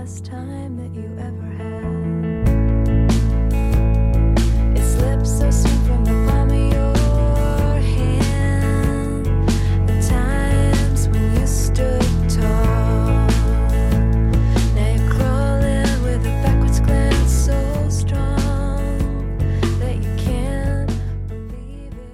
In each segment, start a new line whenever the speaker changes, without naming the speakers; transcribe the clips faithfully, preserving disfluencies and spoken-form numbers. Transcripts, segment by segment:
best time that you ever had. It slips so sweet from the palm of your hand. The times when you stood tall. Now you're crawling with a backwards glance so strong that you can't believe it.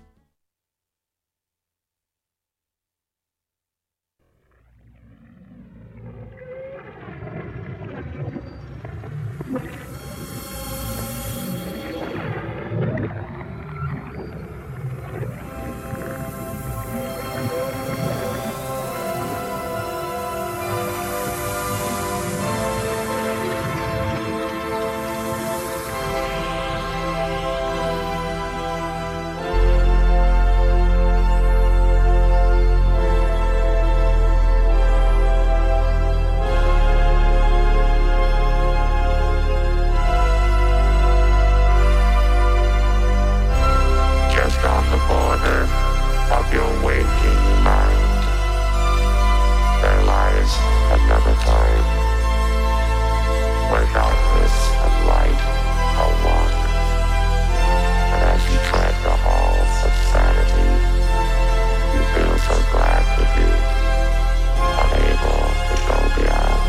Just on the border of your waking mind, there lies another time, where darkness and light are one. And as you tread the halls of sanity, you feel so glad to be unable to go beyond.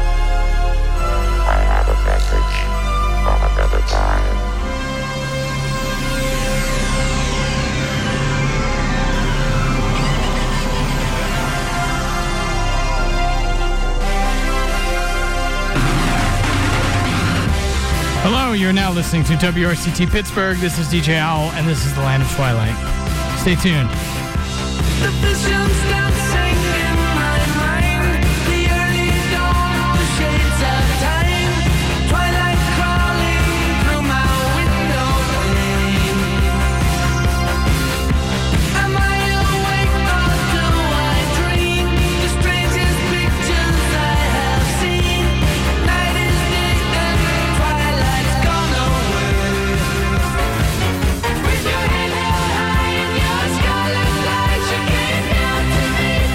I have a message from another time.
Hello, you're now listening to W R C T Pittsburgh. This is D J Owl, and this is the Land of Twilight. Stay tuned.
The visions dancing in my mind. The early dawn, the shades of time. Twilight crawling through my window pane. Am I awake or do I dream? The strangest pictures I have seen. Night is day and twilight's gone away. With your head held high and your scarlet light, you came down to me.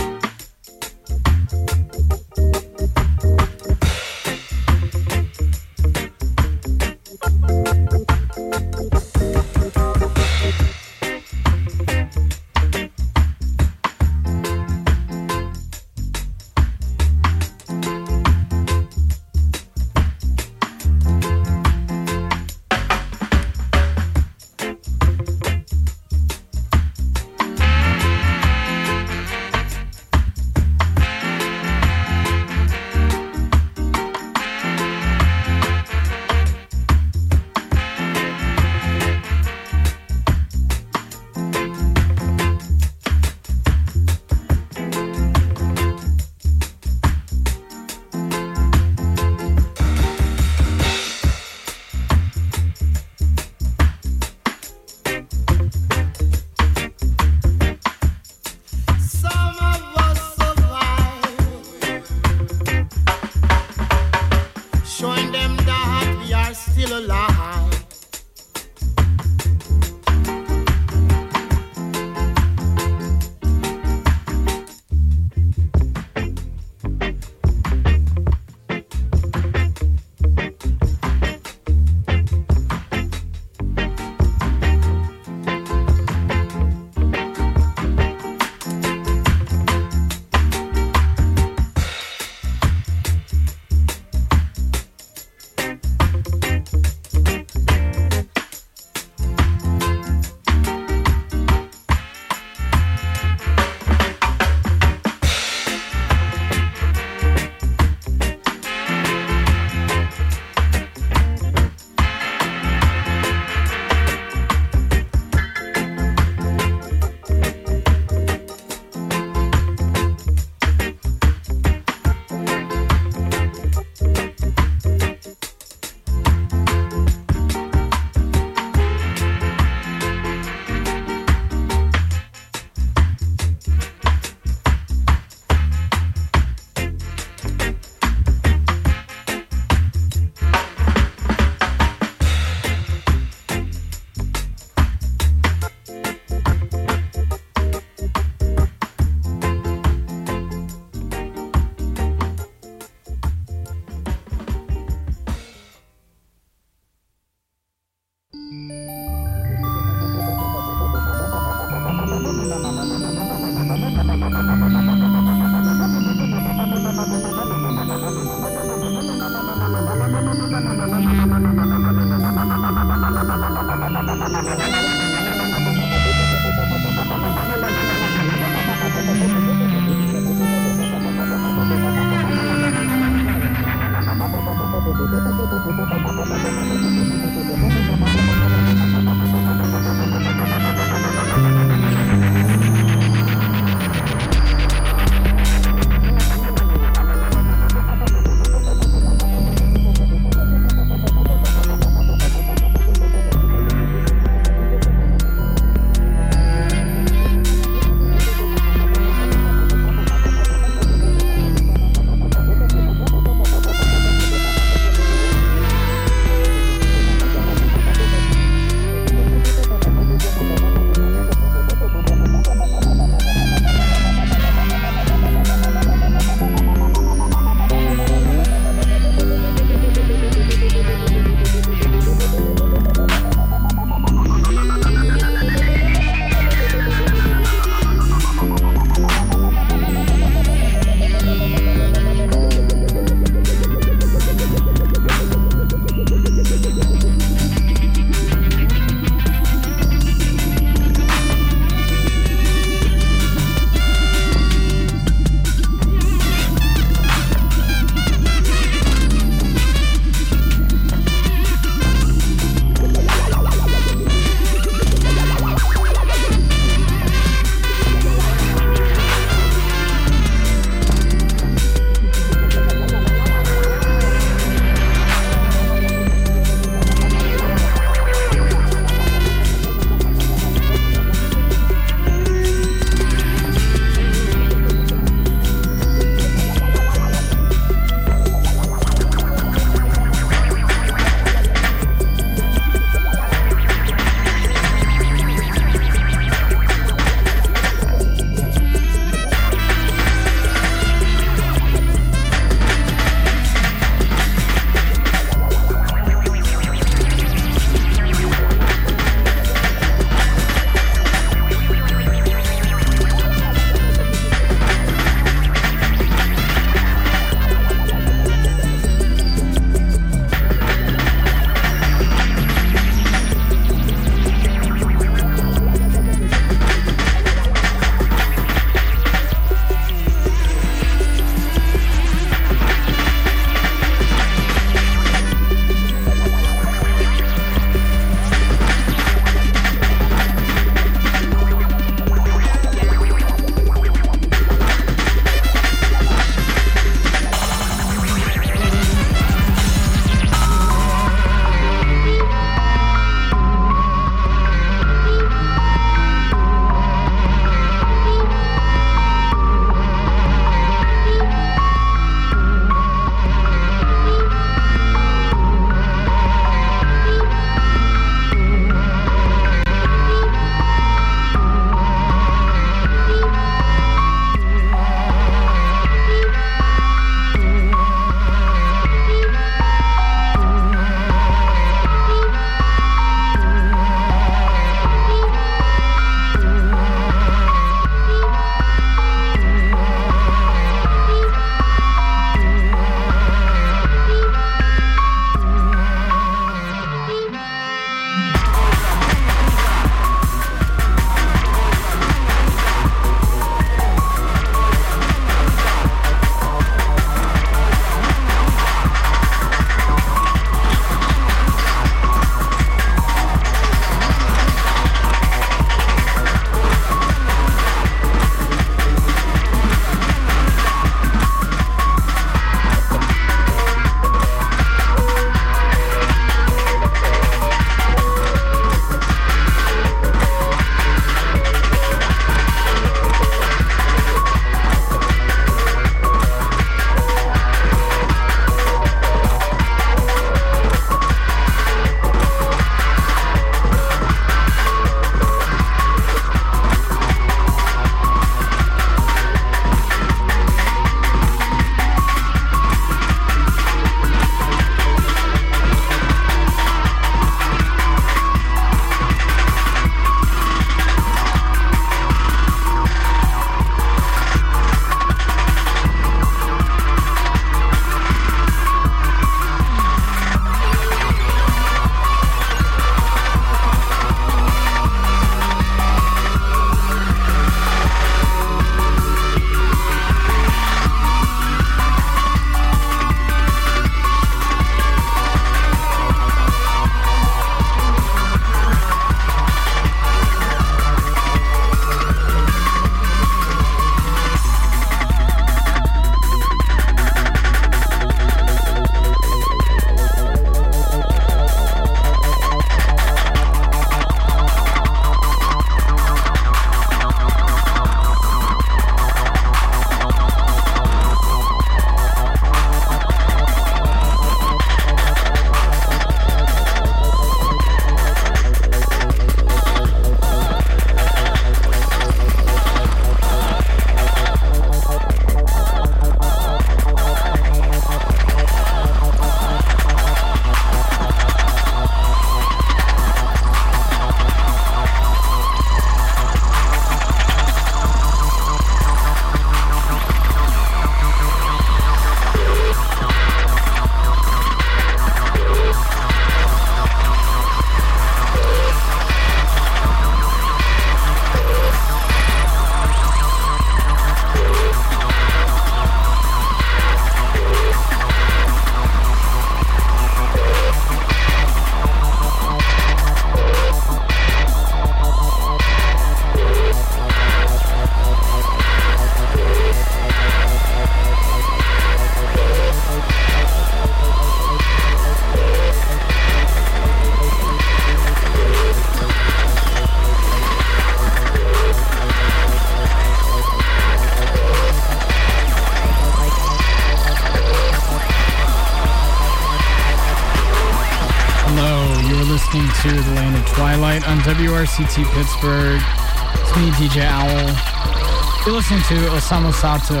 to the Land of Twilight on W R C T Pittsburgh. It's me, D J Owl. You're listening to Osamu Sato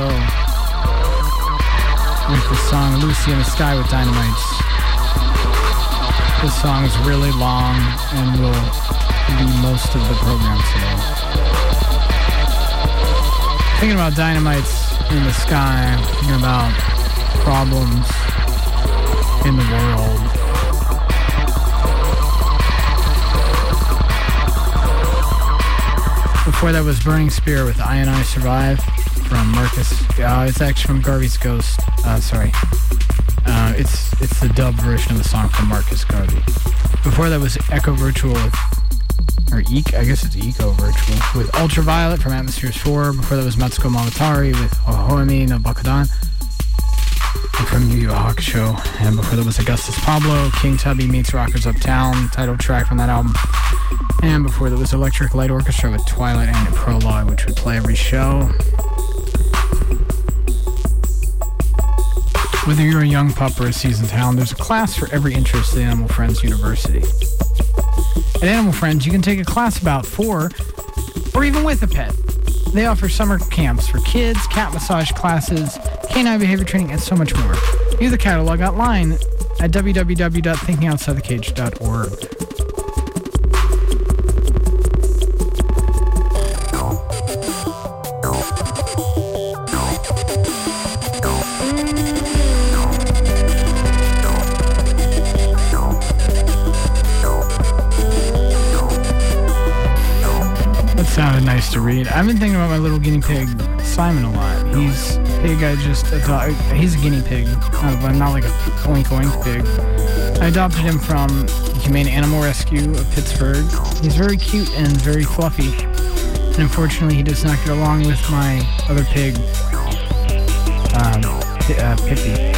with the song Lucy in the Sky with Dynamites. This song is really long and will be most of the program today. Thinking about Dynamites in the sky, thinking about problems in the world. Before that was Burning Spear with I and I Survive from Marcus. Uh, it's actually from Garvey's Ghost. Uh, sorry. Uh, it's it's the dub version of the song from Marcus Garvey. Before that was Echo Virtual with, or Eek, I guess it's Eco Virtual, with Ultraviolet from Atmospheres four. Before that was Matsuko Momogatari with Hohoemi no Bakudan from Yu Yu Hakusho. And before that was Augustus Pablo, King Tubby meets Rockers Uptown, title track from that album. And before that was Electric Light Orchestra with Twilight and Prologue, which would play every show. Whether you're a young pup or a seasoned hound, there's a class for every interest at Animal Friends University. At Animal Friends, you can take a class about for, or even with a pet. They offer summer camps for kids, cat massage classes, canine behavior training, and so much more. View the catalog online at w w w dot thinking outside the cage dot org. Sounded nice to read. I've been thinking about my little guinea pig, Simon, a lot. He's a pig I just adopted. He's a guinea pig, uh, but not like a oink oink pig. I adopted him from Humane Animal Rescue of Pittsburgh. He's very cute and very fluffy. And unfortunately, he does not get along with my other pig, um, uh, Pippi.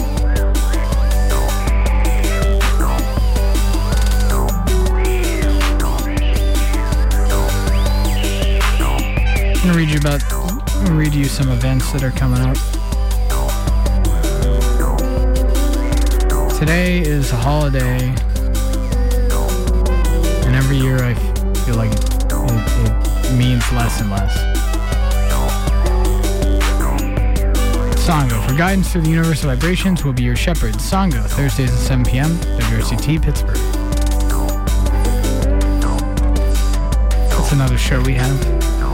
I'm gonna read you about. I'm gonna read you some events that are coming up. Today is a holiday, and every year I feel like it, it, it means less and less. Sango, for guidance through the universe of vibrations, will be your shepherd. Sango, Thursdays at seven p.m. W R C T Pittsburgh. That's another show we have.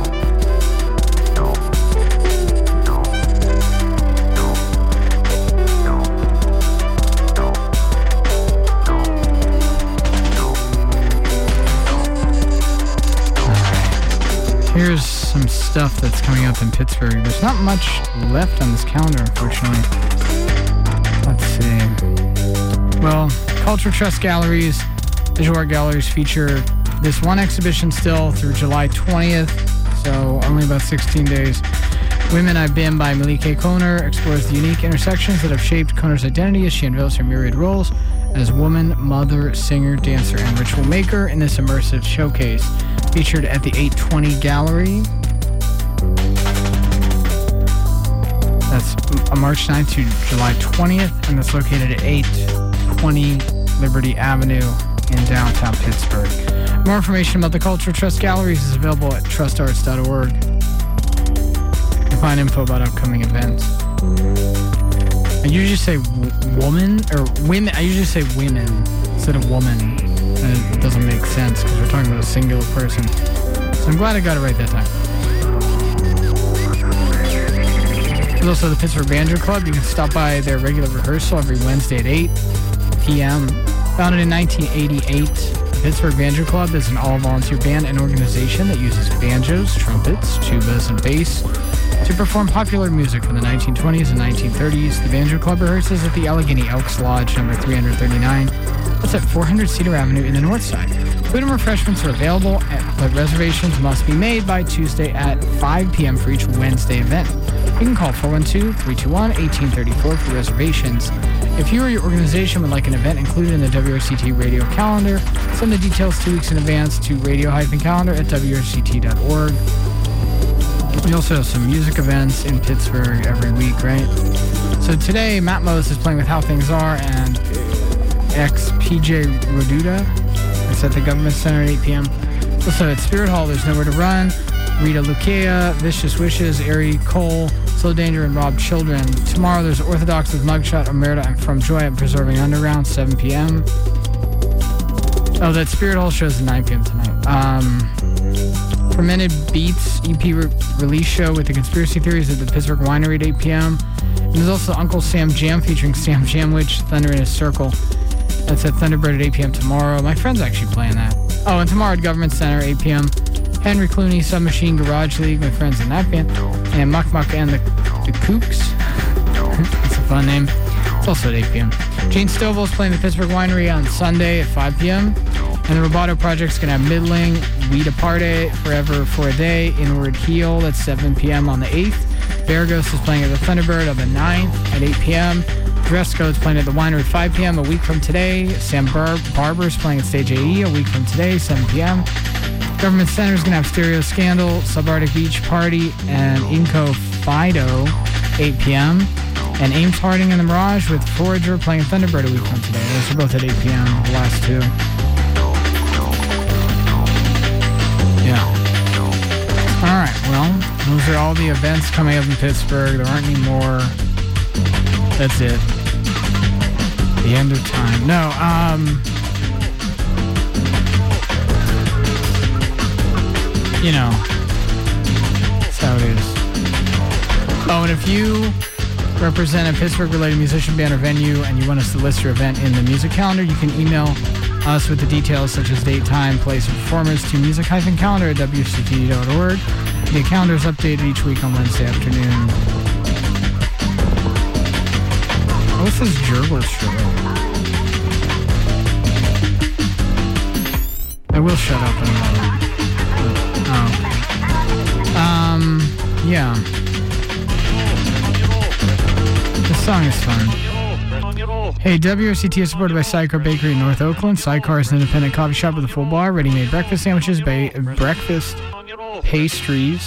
Here's some stuff that's coming up in Pittsburgh. There's not much left on this calendar, unfortunately. Let's see. Well, Culture Trust Galleries, Visual Art Galleries feature this one exhibition still through July twentieth, so only about sixteen days. Women I've Been by Malike Koner explores the unique intersections that have shaped Koner's identity as she unveils her myriad roles as woman, mother, singer, dancer, and ritual maker in this immersive showcase. Featured at the eight twenty Gallery. That's March ninth to July twentieth, and that's located at eight twenty Liberty Avenue in downtown Pittsburgh. More information about the Culture Trust Galleries is available at trust arts dot org. You'll find info about upcoming events. I usually say w- woman, or women, I usually say women instead of woman. And it doesn't make sense because we're talking about a singular person. So I'm glad I got it right that time. There's also the Pittsburgh Banjo Club. You can stop by their regular rehearsal every Wednesday at eight p.m. Founded in nineteen eighty-eight, the Pittsburgh Banjo Club is an all-volunteer band and organization that uses banjos, trumpets, tubas, and bass to perform popular music from the nineteen twenties and nineteen thirties. The Banjo Club rehearses at the Allegheny Elks Lodge, number three thirty-nine. That's at four hundred Cedar Avenue in the north side. Food and refreshments are available, but reservations must be made by Tuesday at five p.m. for each Wednesday event. You can call four one two, three two one, one eight three four for reservations. If you or your organization would like an event included in the W R C T radio calendar, send the details two weeks in advance to radio-calendar at w r c t dot org. We also have some music events in Pittsburgh every week, right? So today, Matt Mose is playing with How Things Are, and ex-P J Roduda It's at the Government Center at eight p.m. Also at Spirit Hall, There's Nowhere to Run, Rita Lukea, Vicious Wishes, Ari Cole, Slow Danger, and Rob Children. Tomorrow there's Orthodox with Mugshot, Omerta, and From Joy at Preserving Underground, seven p.m. Oh, that Spirit Hall shows at nine p.m. tonight. Um, Fermented Beats E P re- release show with the Conspiracy Theories at the Pittsburgh Winery at eight p.m. And there's also Uncle Sam Jam featuring Sam Jamwich, Thunder in a Circle. That's at Thunderbird at eight p.m. tomorrow. My friend's actually playing that. Oh, and tomorrow at Government Center, eight p.m. Henry Clooney, Submachine Garage League, my friends in that band. And Muck Muck and the, the Kooks. That's a fun name. It's also at eight p.m. Gene Stovall is playing the Pittsburgh Winery on Sunday at five p.m. And the Roboto Project's going to have Middling, We Departe, Forever for a Day, Inward Heel. That's seven p.m. on the eighth. Vergos is playing at the Thunderbird on the ninth at eight p.m. Dresco is playing at the Winery at five p.m. a week from today. Sam Bar- Barber is playing at Stage A E a week from today, seven p.m. Government Center is going to have Stereo Scandal, Subarctic Beach Party, and Inco Fido, eight p.m. And Ames Harding and the Mirage with Forager playing Thunderbird a week from today. Those are both at eight p.m. the last two. Yeah. All right, well, those are all the events coming up in Pittsburgh. There aren't any more. That's it. The end of time. No, um... you know, that's how it is. Oh, and if you represent a Pittsburgh-related musician, band, or venue, and you want us to list your event in the music calendar, you can email us with the details such as date, time, place, and performance to music-calendar at w c t dot org. The calendar is updated each week on Wednesday afternoon. What's this Jurgler show? I will shut up in a moment. Oh. Um, yeah. This song is fun. Hey, W R C T is supported by Sidecar Bakery in North Oakland. Sidecar is an independent coffee shop with a full bar, ready-made breakfast sandwiches, ba- breakfast pastries,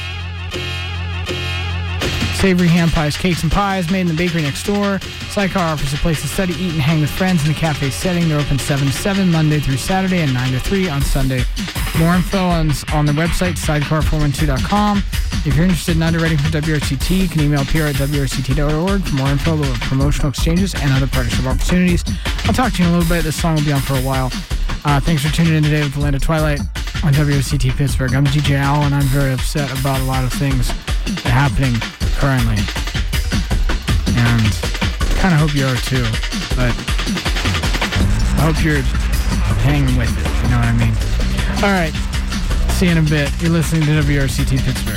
savory ham pies, cakes, and pies made in the bakery next door. Sidecar offers a place to study, eat, and hang with friends in a cafe setting. They're open seven to seven Monday through Saturday and nine to three on Sunday. More info on, on their website, sidecar four one two dot com. If you're interested in underwriting for W R C T, you can email P R at w r c t dot org for more info about promotional exchanges and other partnership opportunities. I'll talk to you in a little bit. This song will be on for a while. Uh, thanks for tuning in today with the Land of Twilight on W R C T Pittsburgh. I'm D J Al, and I'm very upset about a lot of things that are happening currently. And kind of hope you are too, but I hope you're hanging with it, you know what I mean? Alright, see you in a bit. You're listening to W R C T Pittsburgh.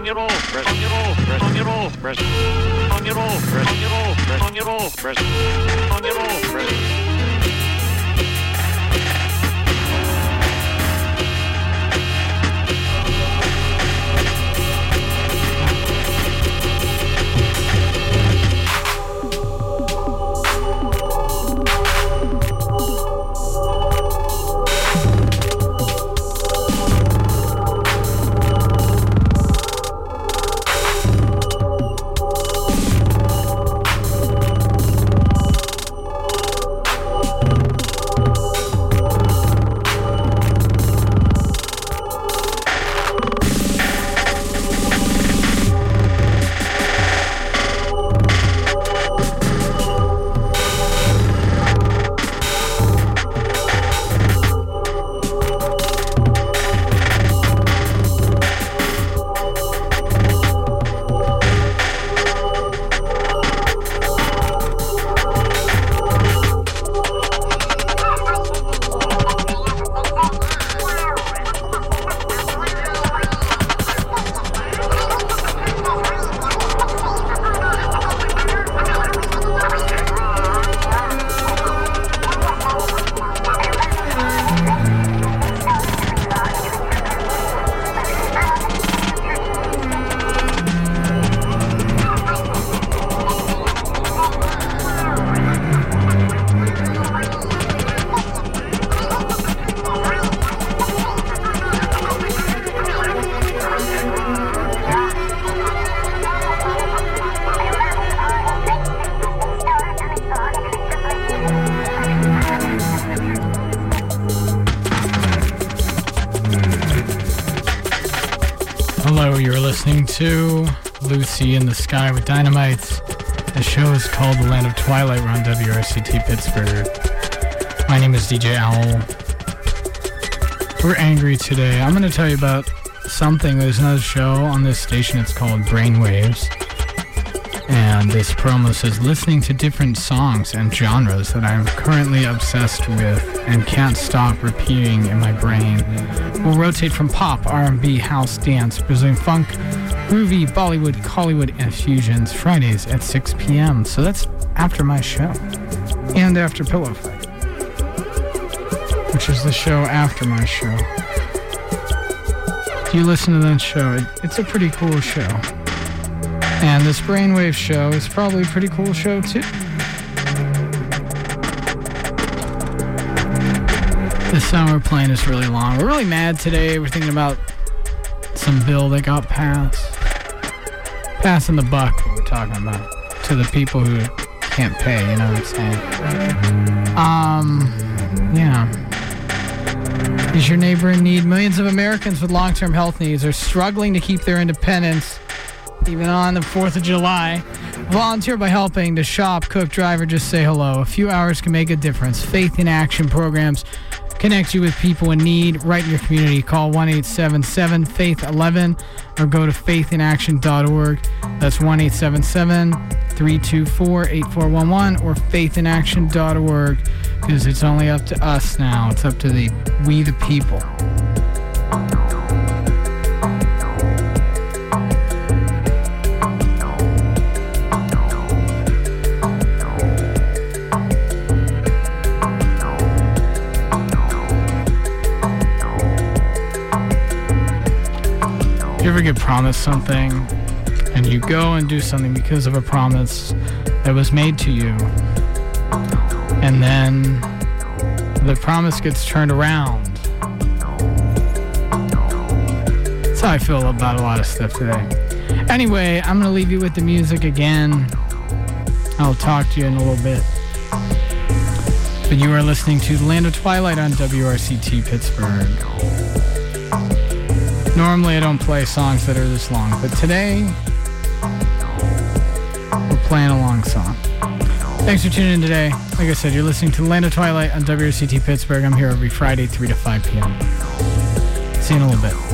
it all, press on it all, press on it all, press on it all, press on it all, press on it all, press on it all, press.
Listening to Lucy in the Sky with Dynamite. The show is called The Land of Twilight. We're on W R C T Pittsburgh. My name is D J Owl. We're angry today. I'm going to tell you about something. There's another show on this station. It's called Brainwaves. And this promo says, listening to different songs and genres that I'm currently obsessed with and can't stop repeating in my brain. We'll rotate from pop, R and B, house, dance, Brazilian funk, groovy, Bollywood, Hollywood, and fusions, Fridays at six p.m. So that's after my show. And after Pillow Fight, which is the show after my show. If you listen to that show, it, it's a pretty cool show. And this Brainwave show is probably a pretty cool show too. This song we're playing is really long. We're really mad today. We're thinking about some bill that got passed. Passing the buck, what we're talking about. To the people who can't pay, you know what I'm saying? Um, yeah. Is your neighbor in need? Millions of Americans with long-term health needs are struggling to keep their independence, even on the fourth of July. Volunteer by helping to shop, cook, drive, or just say hello. A few hours can make a difference. Faith in Action programs connect you with people in need right in your community. Call one eight seven seven faith eleven or go to faith in action dot org. That's one eight seven seven three two four eight four one one or faith in action dot org, because it's only up to us now. It's up to the we the people. You ever get promised something and you go and do something because of a promise that was made to you, and then the promise gets turned around? That's how I feel about a lot of stuff today. Anyway, I'm going to leave you with the music again. I'll talk to you in a little bit. But you are listening to The Land of Twilight on W R C T Pittsburgh. Normally I don't play songs that are this long, but today we're playing a long song. Thanks for tuning in today. Like I said, you're listening to The Land of Twilight on W R C T Pittsburgh. I'm here every Friday, three to five p.m. See you in a little bit.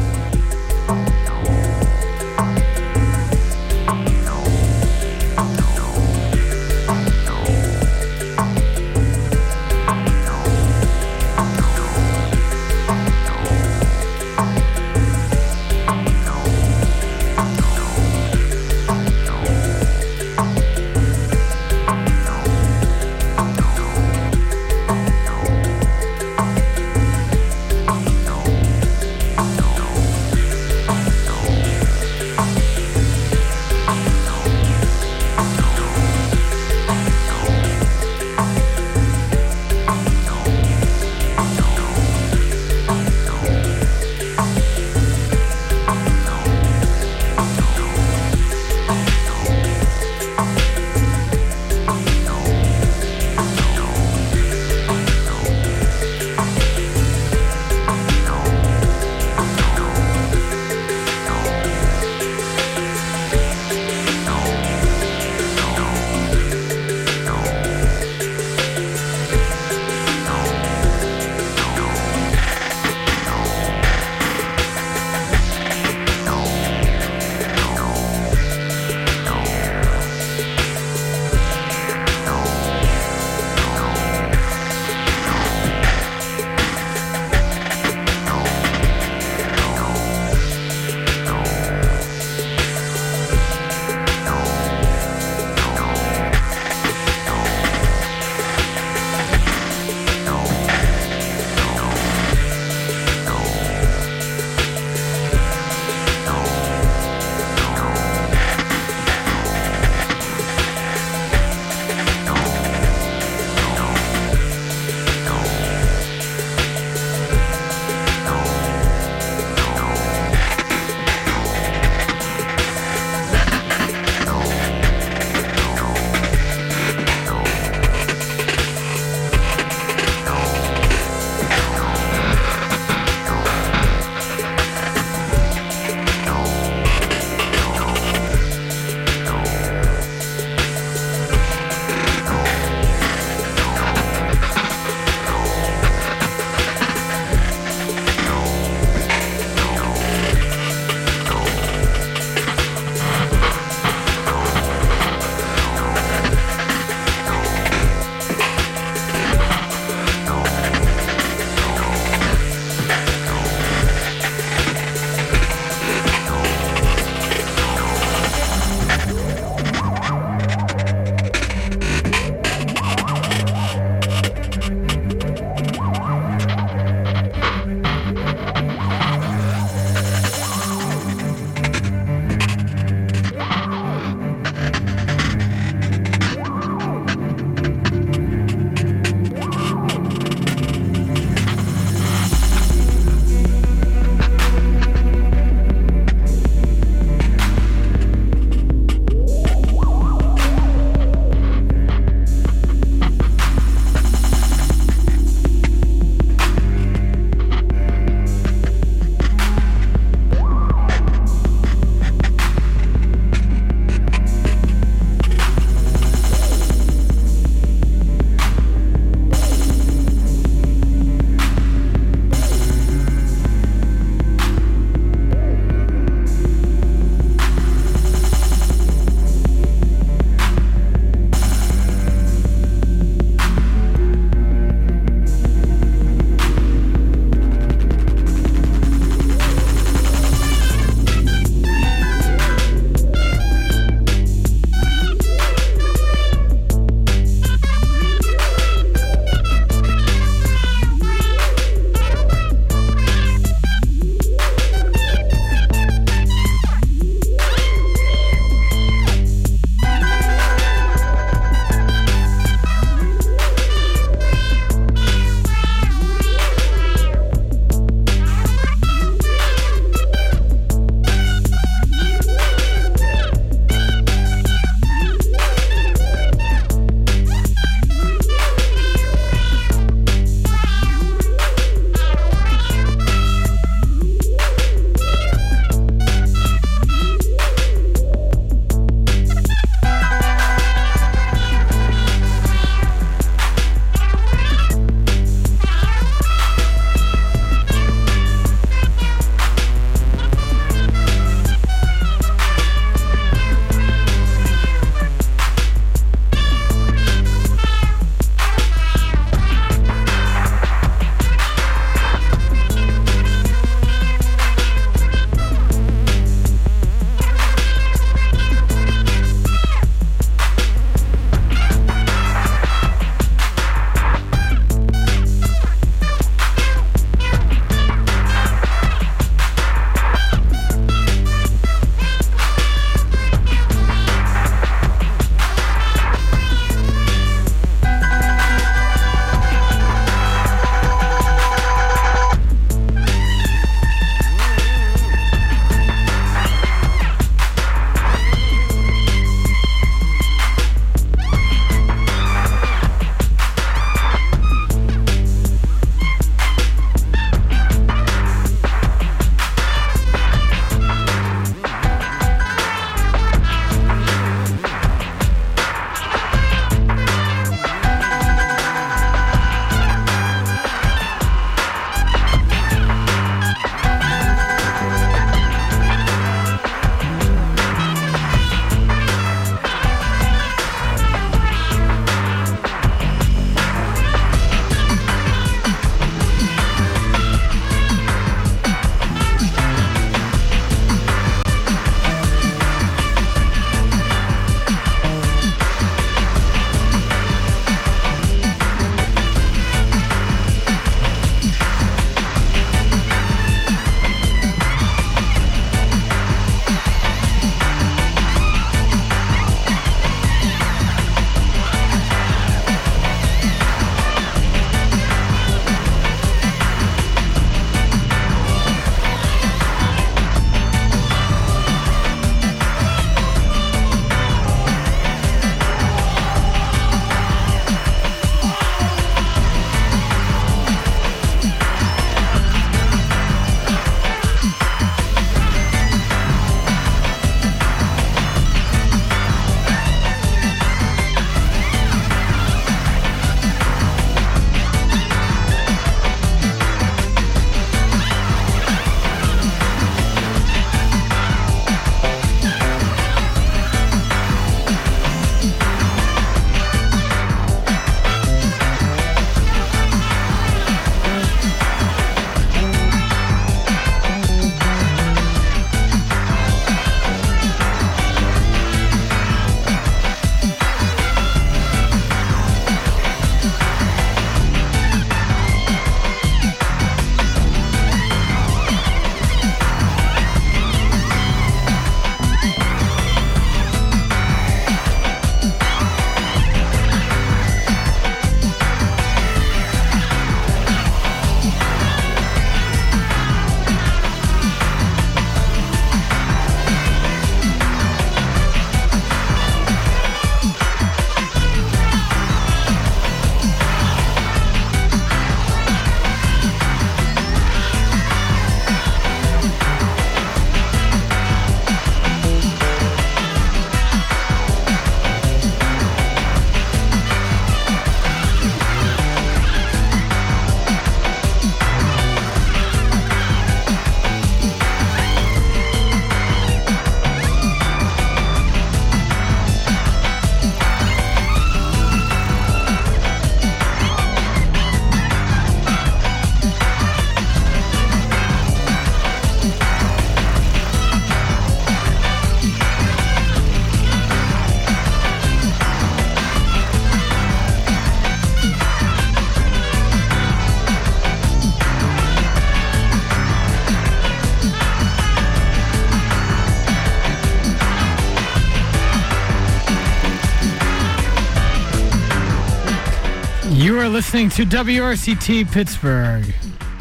You are listening to W R C T Pittsburgh.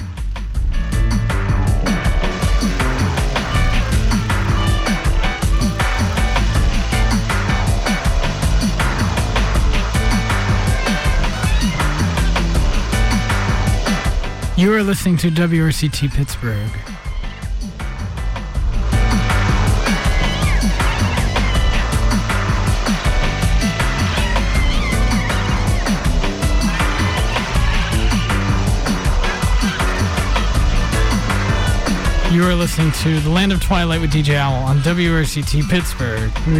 You are listening to W R C T Pittsburgh. You are listening to The Land of Twilight with D J Owl on W R C T Pittsburgh.